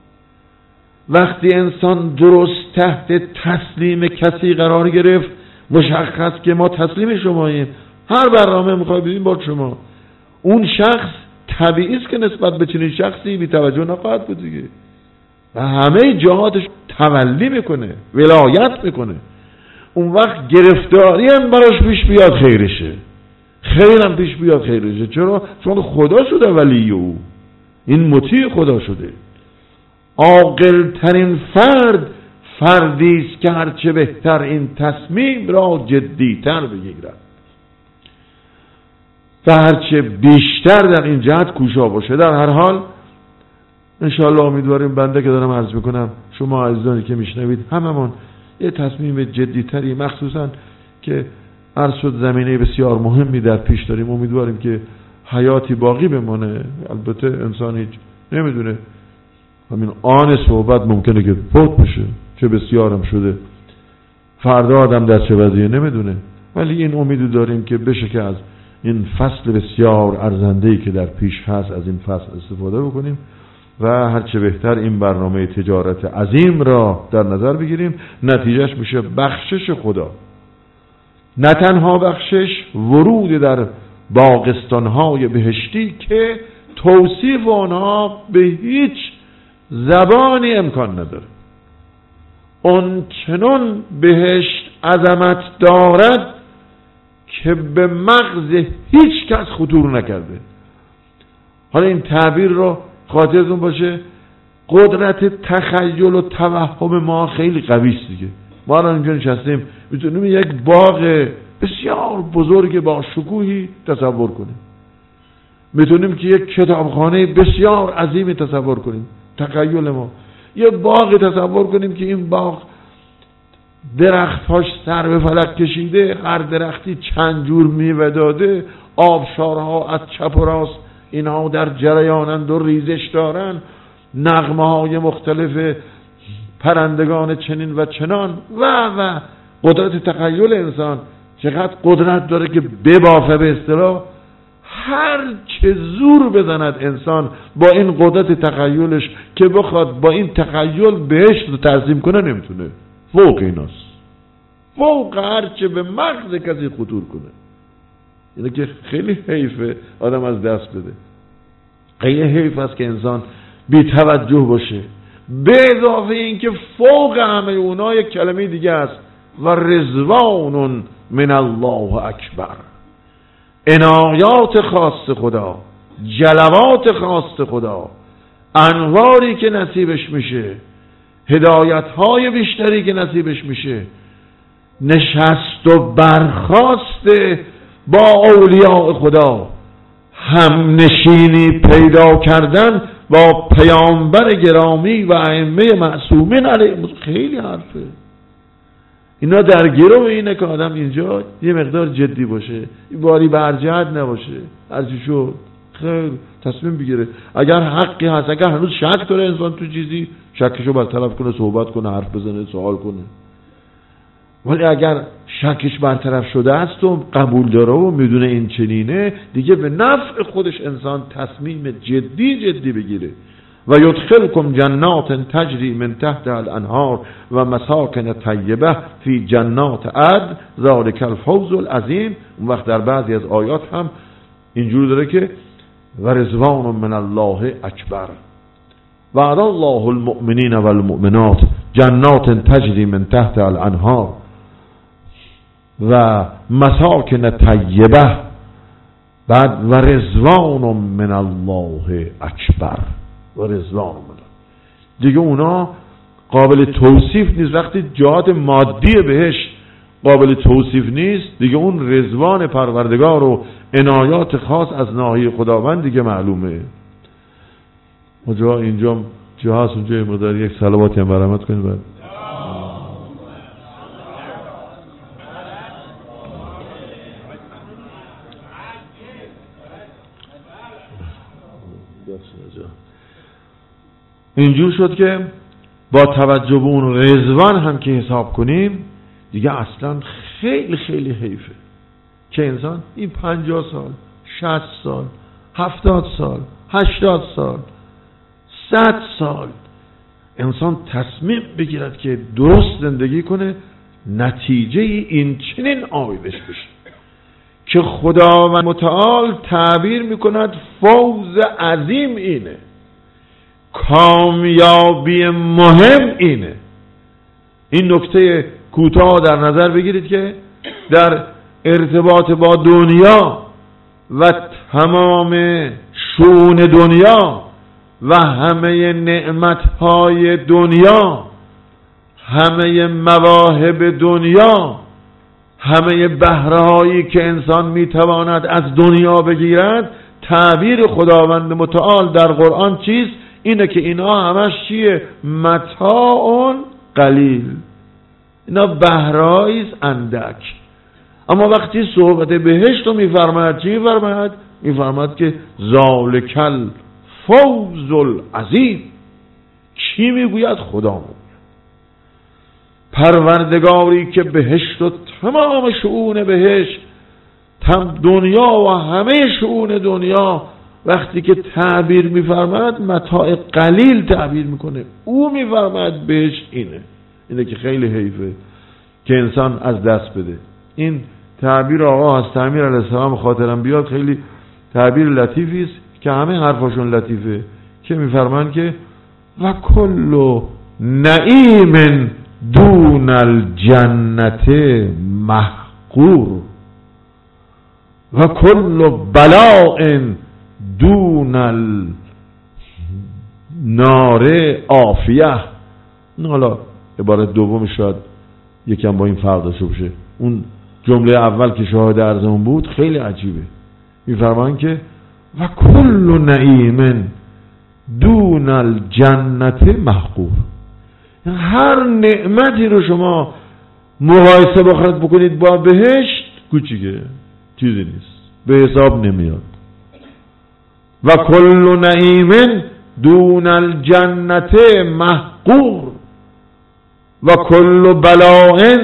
وقتی انسان درست تحت تسلیم کسی قرار گرفت، مشخص که ما تسلیم شماییم، هر برنامه میخوای بدیم با شما، اون شخص طبیعی است که نسبت به چنین شخصی بی توجه نخواهد بود دیگه و همه جهاتش تولی میکنه، ولایت میکنه. اون وقت گرفتاری هم براش پیش بیاد خیرشه، خیرم پیش بیاد خیرشه. چرا؟ چون خدا شده ولی او، این مطیع خدا شده. عاقل ترین فرد فردی است که هرچه بهتر این تصمیم را جدی‌تر بگیرد و هرچه بیشتر در این جهت کوشا باشه. در هر حال انشاءالله امیدواریم بنده که دارم عرض میکنم، شما عزیزانی که میشنوید، هممون یه تصمیم جدی‌تری، مخصوصا که عرض شد زمینه بسیار مهمی در پیش داریم، امیدواریم که حیاتی باقی بمانه. البته انسان هیچ نمیدونه، همین آن صحبت ممکنه که فوت بشه، چه بسیارم شده، فردا آدم در چه وضعیه نمیدونه، ولی این امیدو داریم که بشه که از این فصل بسیار ارزنده‌ای که در پیش هست از این فصل استفاده بکنیم و هرچه بهتر این برنامه تجارت عظیم را در نظر بگیریم. نتیجهش میشه بخشش خدا، نه تنها بخشش، ورود در باغستان‌های بهشتی که توصیف آنها به هیچ زبانی امکان نداره. اون چنان بهشت عظمت دارد که به مغز هیچ کس خطور نکرده. حالا این تعبیر رو خاطرتون باشه، قدرت تخیل و توهم ما خیلی قوی است دیگه. ما الان اینجا نشستیم میتونیم یک باغ بسیار بزرگ با شکوهی تصور کنیم، میتونیم که یک کتابخانه بسیار عظیمی تصور کنیم. تخیل ما یه باغ تصور کنیم که این باغ درخت‌هاش سر به فلک کشیده، هر درختی چند جور میوه داده، آبشارها از چپ و راست اینها در جریانند و ریزش دارن، نغمه‌های مختلف پرندگان چنین و چنان و و قدرت تخیل انسان چقدر قدرت داره که ببافه. به اصطلاح هر چه زور بزند انسان با این قدرت تخیلش که بخواد با این تخیل بهشت رو ترسیم کنه نمیتونه. فوق ایناست، فوق هر چه به مغز کسی خطور کنه. اینه که خیلی حیفه آدم از دست بده. خیلی حیف است که انسان بی توجه باشه. به اضافه این که فوق همه اونا یک کلمه دیگه است و رضوان من الله اکبر. عنایات خاص خدا، جلوات خاص خدا، انواری که نصیبش میشه، هدایت‌های بیشتری که نصیبش میشه، نشست و برخاست با اولیاء خدا، هم نشینی پیدا کردن با پیامبر گرامی و ائمه معصومین علیهم. خیلی حرفه اینا. در گرو اینه که آدم اینجا یه مقدار جدی باشه، باری برجعت نباشه، هرچی شد خیر تصمیم بگیره. اگر حقی هست، اگر هنوز شک داره انسان تو چیزی، شکشو برطرف کنه، صحبت کنه، حرف بزنه، سوال کنه. ولی اگر شکش برطرف شده است و قبول داره و میدونه این چنینه، دیگه به نفع خودش انسان تصمیم جدی جدی بگیره. و یدخلکم جنات تجری من تحت الانهار و مساکن طیبه فی جنات عدن ذلک الفوز العظیم. اون وقت در بعضی از آیات هم اینجور داره که و رضوان من الله اکبر وعد الله المؤمنین و المؤمنات جنات تجری من تحت الانهار و مساکن طیبه، بعد و رضوان من الله اکبر و رضوان من دیگه. اونا قابل توصیف نیست. وقتی جهات مادی بهش قابل توصیف نیست، دیگه اون رضوان پروردگار و عنایات خاص از ناحیه خداوند دیگه معلومه. اونجا اینجا جا هست، اونجا مقدار یک صلواتی هم برآمد کنید. بعد اینجور شد که با توجه به اون رضوان هم که حساب کنیم، دیگه اصلا خیلی خیلی حیفه که انسان این پنجاه سال، شصت سال، هفتاد سال، هشتاد سال، صد سال انسان تصمیم بگیرد که درست زندگی کنه، نتیجه این چنین آیدش بشه که خداوند متعال تعبیر میکند فوز عظیم اینه، کامیابی مهم اینه. این نکته کوتاه در نظر بگیرید که در ارتباط با دنیا و تمام شؤون دنیا و همه نعمتهای دنیا، همه مواهب دنیا، همه بهره‌هایی که انسان میتواند از دنیا بگیرد، تعبیر خداوند متعال در قرآن چیست؟ اینه که اینا همش چیه؟ متاع قلیل، اینا بهره‌ای است اندک. اما وقتی صحبت بهشت رو میفرماید، چی میفرماید؟ میفرماید که ذالک الفوز العظیم. چی میگوید؟ خدا میگوید پروردگاری که بهشت و تمام شؤون بهشت، تم دنیا و همه شؤون دنیا وقتی که تعبیر میفرماید متاع قلیل تعبیر میکنه. او میفرماید بهشت اینه. اینه که خیلی حیفه که انسان از دست بده. این تعبیر آقا هست امیر علیه السلام خاطرم بیاد، خیلی تعبیر لطیفی است که همه حرفاشون لطیفه، که میفرمان که و کل نعیم دون الجنت محقور و کل بلاء دون النار عافیه. حالا عبارت دوم شاید یکم با این فرق داشته باشه. اون جمله اول که شاهد عرضمون بود خیلی عجیبه. میفرمان که و کل نعیم دون الجنت محقور. هر نعمتی رو شما مقایسه بخواید بکنید با بهشت کوچیکه، چیزی نیست، به حساب نمیاد. و کل نعیم دون الجنت محقور و کل بلاء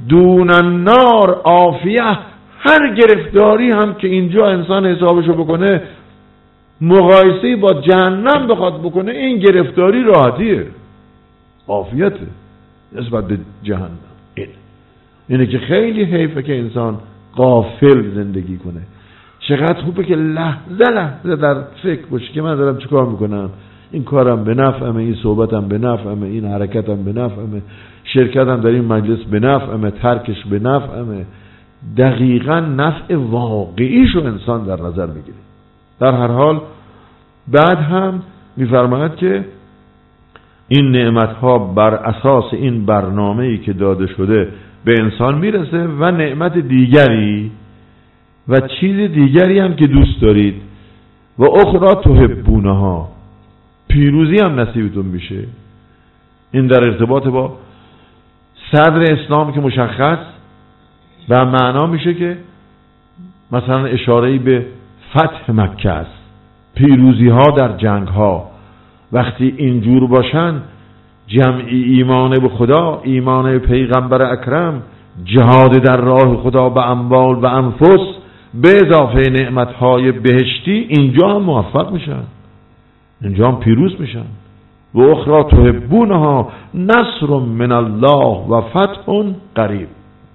دون النار عافیه، هر گرفتاری هم که اینجا انسان حسابشو بکنه مقایسه با جهنم بخواد بکنه، این گرفتاری راحتیه، عافیته نسبت به جهنم. این اینه که خیلی حیفه که انسان غافل زندگی کنه. چقدر خوبه که لحظه لحظه در فکر باشه که من دارم چیکار میکنم، این کارم به نفعمه، این صحبتم به نفعمه، این حرکتم به نفعمه، شرکتم در این مجلس به نفعمه، ترکش به نفعمه. دقیقاً نفع واقعیشو انسان در نظر میگیره. در هر حال بعد هم میفرماید که این نعمتها بر اساس این برنامه‌ای که داده شده به انسان میرسه و نعمت دیگری و چیز دیگری هم که دوست دارید و اخرى تحبونها، پیروزی هم نصیبتون میشه. این در ارتباط با صدر اسلام که مشخص و معنا میشه که مثلا اشاره‌ای به فتح مکه است، پیروزی ها در جنگ ها. وقتی اینجور باشن، جمعی ایمان به خدا، ایمان به پیغمبر اکرم، جهاد در راه خدا به اموال و انفس به اضافه نعمتهای بهشتی، اینجا هم موفق میشن، اینجا هم پیروز میشن. و اخرى تحبونها نصر من الله و فتح قریب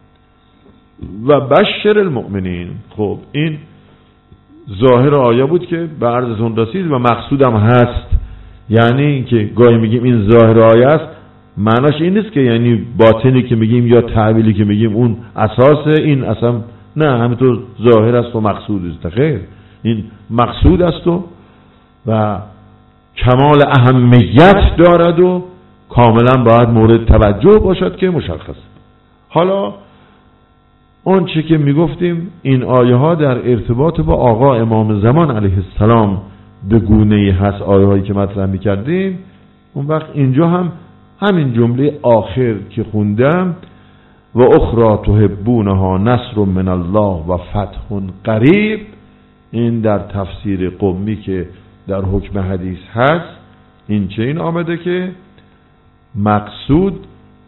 و بشر المؤمنین. خب این ظاهر آیه بود که به عرضتون رسید و مقصودم هست. یعنی اینکه گاهی میگیم این ظاهر آیه است، معناش این نیست که یعنی باطنی که میگیم یا تعبیری که میگیم اون اساس این اصلا، نه، همینطور ظاهر است و مقصود است. خیر، این مقصود است و و کمال اهمیت دارد و کاملا باید مورد توجه باشد که مشخص. حالا اون چه که میگفتیم این آیه ها در ارتباط با آقا امام زمان علیه السلام به گونه‌ای هست، آیه هایی که مطرح میکردیم. اون وقت اینجا هم همین جمله آخر که خوندم و اخرى تحبونها نصر من الله و فتح قریب، این در تفسیر قمی که در حکم حدیث هست، این چه این آمده که مقصود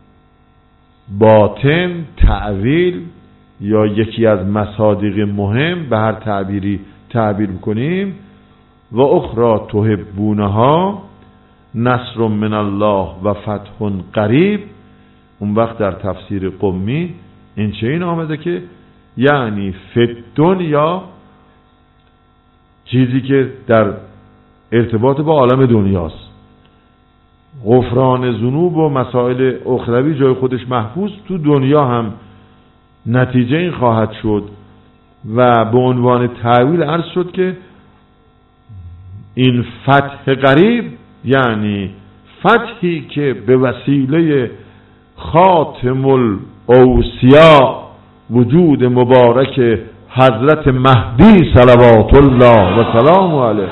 باطن، تعویل یا یکی از مصادیق مهم، به هر تعبیری تعبیر بکنیم، و اخرى تحبونها نصر من الله و فتح قریب. اون وقت در تفسیر قمی این چه این آمده که یعنی فی دنیا، چیزی که در ارتباط با عالم دنیاست، غفران ذنوب و مسائل اخروی جای خودش محفوظ، تو دنیا هم نتیجه این خواهد شد. و به عنوان تعویل عرض شد که این فتح قریب یعنی فتحی که به وسیله خاتم الاوصیا وجود مبارک حضرت مهدی صلوات الله و سلام علیه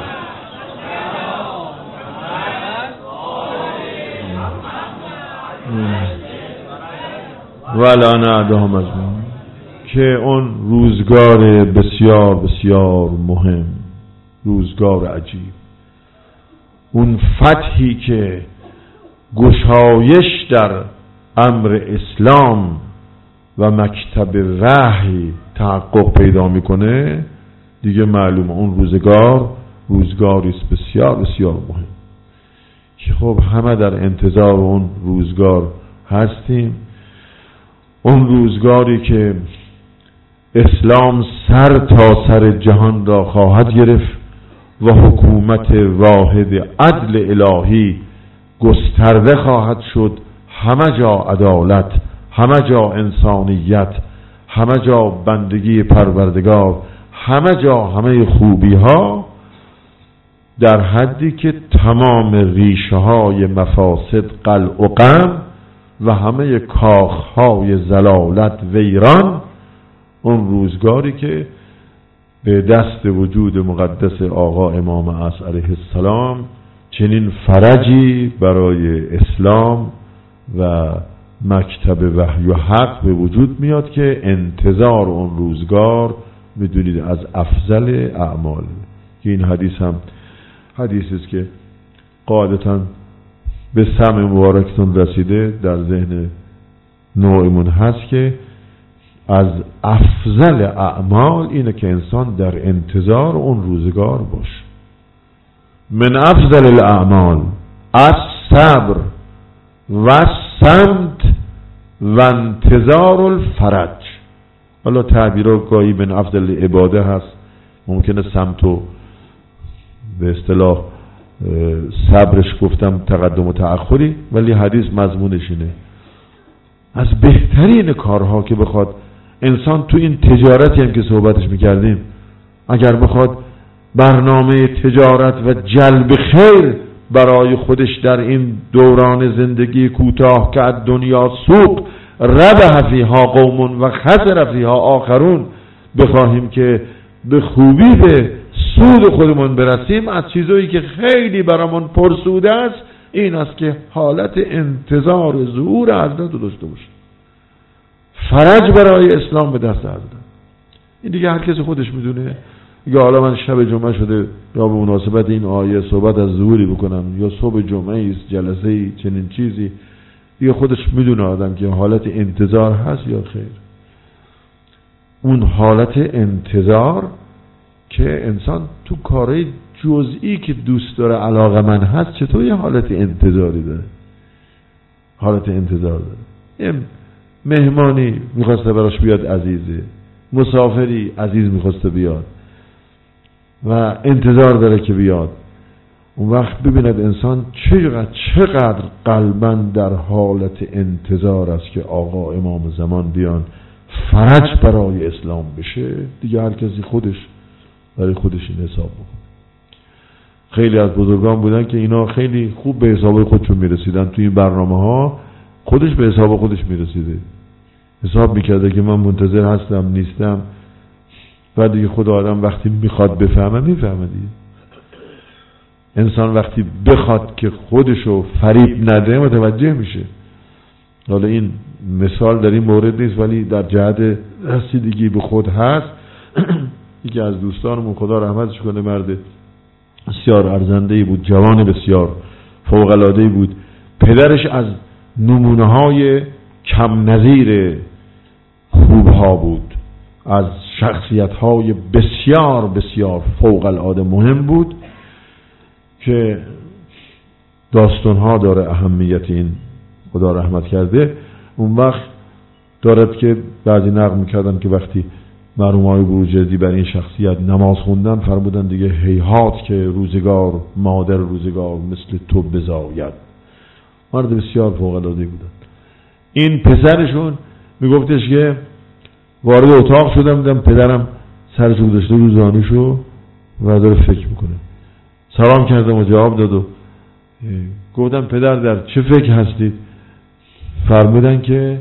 ولا نعدهم اجمعین، که اون روزگار بسیار بسیار مهم، روزگار عجیب، اون فتحی که گشایش در امر اسلام و مکتب وحی تحقق پیدا میکنه دیگه، معلومه اون روزگار روزگاری است بسیار بسیار مهم که خب همه در انتظار اون روزگار هستیم. اون روزگاری که اسلام سر تا سر جهان را خواهد گرفت و حکومت واحد عدل الهی گسترده خواهد شد، همه جا عدالت، همه جا انسانیت، همه جا بندگی پروردگار، همه جا همه خوبی ها، در حدی که تمام ریشه های مفاسد قلع و قم و همه کاخ های زلالت ویران. اون روزگاری که به دست وجود مقدس آقا امام عصر علیه السلام چنین فرجی برای اسلام و مکتب وحی و حق به وجود میاد که انتظار اون روزگار میدونید از افضل اعمال. که این حدیث هم حدیثی است که قاعدتا به سمع مبارکتون رسیده، در ذهن نوعمون هست که از افضل اعمال اینه که انسان در انتظار اون روزگار باشه. من افضل الاعمال الصبر و صمت و انتظار الفرج. حالا تعبیرها گاهی من افضل عباده هست، ممکنه صمت و به اصطلاح صبرش گفتم تقدم و تأخری، ولی حدیث مضمونش اینه از بهترین کارها که بخواد انسان تو این تجارتی هم که صحبتش میکردیم اگر بخواد برنامه تجارت و جلب خیر برای خودش در این دوران زندگی کوتاه که از دنیا سوق ربح فیها قوم و خسر فیها آخرون بخواهیم که به خوبی به سود خودمون برسیم، از چیزایی که خیلی برامون پرسوده است این است که حالت انتظار ظهور حضرت رو داشته باشیم، فرج برای اسلام به دست حضرت. این دیگه هر کسی خودش میدونه. یا حالا من شب جمعه شده یا به مناسبت این آیه صحبت از ظهوری بکنم یا صبح جمعه است جلسه ای چنین چیزی، دیگه خودش میدونه آدم که حالت انتظار هست یا خیر. اون حالت انتظار که انسان تو کارهای جزئی که دوست داره علاقه‌مند هست چطور یه حالت انتظاری داره، حالت انتظار داره. یه مهمانی میخواسته براش بیاد عزیزه، مسافری عزیز میخواسته بیاد و انتظار داره که بیاد، اون وقت ببیند انسان چقدر چقدر قلباً در حالت انتظار است که آقا امام زمان بیان فرج برای اسلام بشه. دیگه هر کسی خودش برای خودش این حساب بکنه. خیلی از بزرگان بودن که اینا خیلی خوب به حساب خودشون میرسیدن، توی این برنامه ها خودش به حساب خودش میرسیده، حساب میکرده که من منتظر هستم نیستم، بعد دیگه خود آدم وقتی میخواد بفهمه میفهمه دیگه. انسان وقتی بخواد که خودشو فریب نده متوجه میشه. حالا این مثال در این مورد نیست ولی در جهت رسیدگی به خود هست. یکی از دوستانمون خدا رحمتش کنه مرد بسیار ارزنده‌ای بود، جوان بسیار فوق‌العاده‌ای بود. پدرش از نمونه های کم نظیر خوبها بود، از شخصیت های بسیار بسیار فوق‌العاده مهم بود که داستان ها داره اهمیت این خدا رحمت کرده. اون وقت دارد که بعضی نقل میکردن که وقتی مرحوم آقای بروجردی بر این شخصیت نماز خوندن فرمودن دیگه هیهات که روزگار مادر روزگار مثل تو بزاید. مرد بسیار فوق‌العاده بودن. این پسرشون میگفتش که وارد اتاق شدم دیدم پدرم سرش گذاشته رو زانوشو و داره فکر میکنه. سلام کردم و جواب داد و گفتم پدر در چه فکر هستید؟ فرمودن که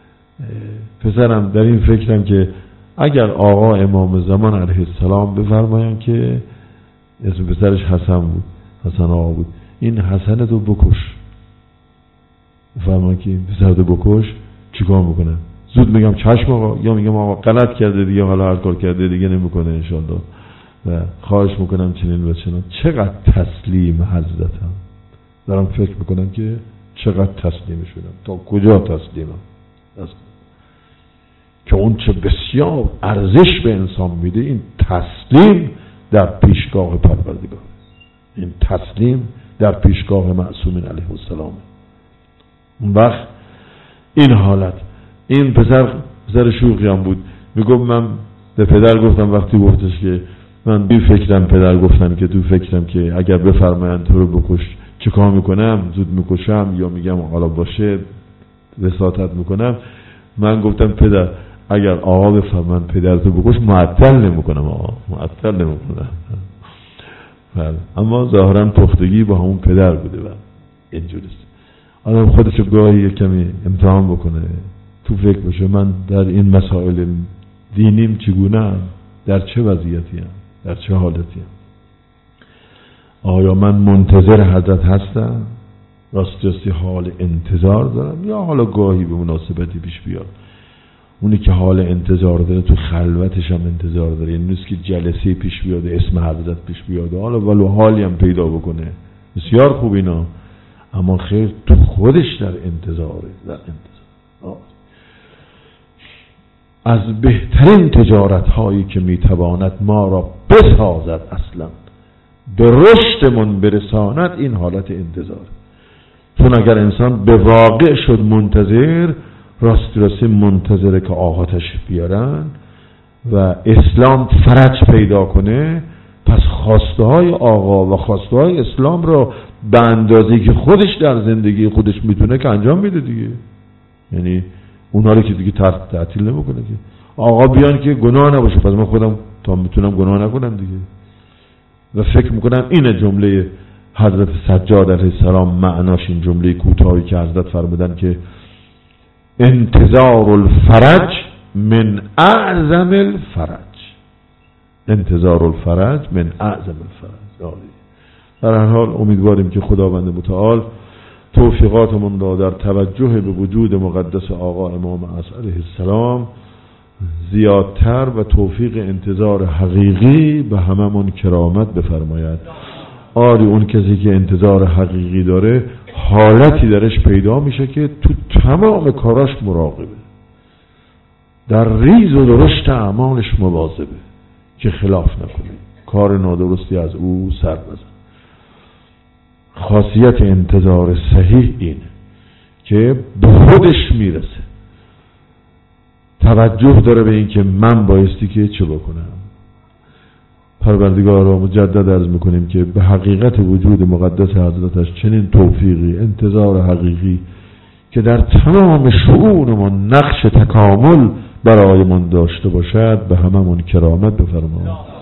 پسرم در این فکرم که اگر آقا امام زمان علیه السلام بفرماین که اسم پسرش حسن بود، حسن آقا بود، این حسن تو بکش. فرمان که این پسر تو بکش چیکار میکنن؟ زود میگم چشم آقا، یا میگم آقا غلط کرده دیگه، حالا هر کار کرده دیگه نمیکنه انشالله و خواهش میکنم چنین و چنان. چقدر تسلیم حضرتم، دارم فکر میکنم که چقدر تسلیم شدم، تا کجا تسلیمم، که اون چه بسیار ارزش به انسان میده این تسلیم در پیشگاه پروردگار، این تسلیم در پیشگاه معصومین علیه السلام. اون وقت این حالت، این پسر پسر شوخی هم بود، میگفت من به پدر گفتم وقتی گفتش که من بی فکرم، پدر گفتن که تو فکرم که اگر بفرمایند تو رو بکش چه کار میکنم؟ زود میکشم یا میگم حالا باشه وساطت میکنم. من گفتم پدر اگر آقا بفرمایند پدر تو بکش معطل نمیکنم، آقا معطل نمیکنم. بله، اما ظاهرا پختگی با همون پدر بوده و اینجوریست. آدم خودشو گاهی کمی امتحان بکنه، تو فکر باشه من در این مسائل دینیم چگونه، در چه وضعیتی ام، در چه حالتی ام. آیا من منتظر حضرت هستم، راست راستی حال انتظار دارم، یا حالا گاهی به مناسبتی پیش بیاد اونی که حال انتظار داره تو خلوتش هم انتظار داره، یعنی نیست که جلسه پیش بیاد اسم حضرت پیش بیاد حالا ولو حالی هم پیدا بکنه، بسیار خوب اینا، اما خیر تو خودش در انتظاره، در انتظار. از بهترین تجارت هایی که میتواند ما را بسازد، اصلا به رشدمون برساند، این حالت انتظار. چون اگر انسان به واقع شد منتظر، راستی راستی منتظره که آقا تشریف بیارن و اسلام فرج پیدا کنه، پس خواسته های آقا و خواسته های اسلام را به اندازه‌ای که خودش در زندگی خودش میتونه که انجام میده دیگه. یعنی اونها رو که دیگه تعطیل نمیکنه که آقا بیان که گناه نباشه، پس من خودم تا میتونم گناه نکنم دیگه. و فکر میکنم این جمله حضرت سجاد علیه السلام معناش این جمله کوتاهی که حضرت فرمودن که انتظار الفرج من اعظم الفرج، انتظار الفرج من اعظم الفرج. در هر حال امیدواریم که خداوند متعال توفیقاتمون را در توجه به وجود مقدس آقا امام عصر علیه السلام زیادتر و توفیق انتظار حقیقی به هممون کرامت بفرماید. آری اون کسی که انتظار حقیقی داره حالتی درش پیدا میشه که تو تمام کاراش مراقبه، در ریز و درشت اعمالش مواظبه که خلاف نکنه، کار نادرستی از او سر بزن. خاصیت انتظار صحیح اینه که به خودش میرسه، توجه داره به این که من بایستی که چه بکنم. پروردگار را مجدد عرض میکنیم که به حقیقت وجود مقدس حضرتش چنین توفیقی، انتظار حقیقی که در تمام شؤونمون نقش تکامل برای من داشته باشد به هممون کرامت بفرماید.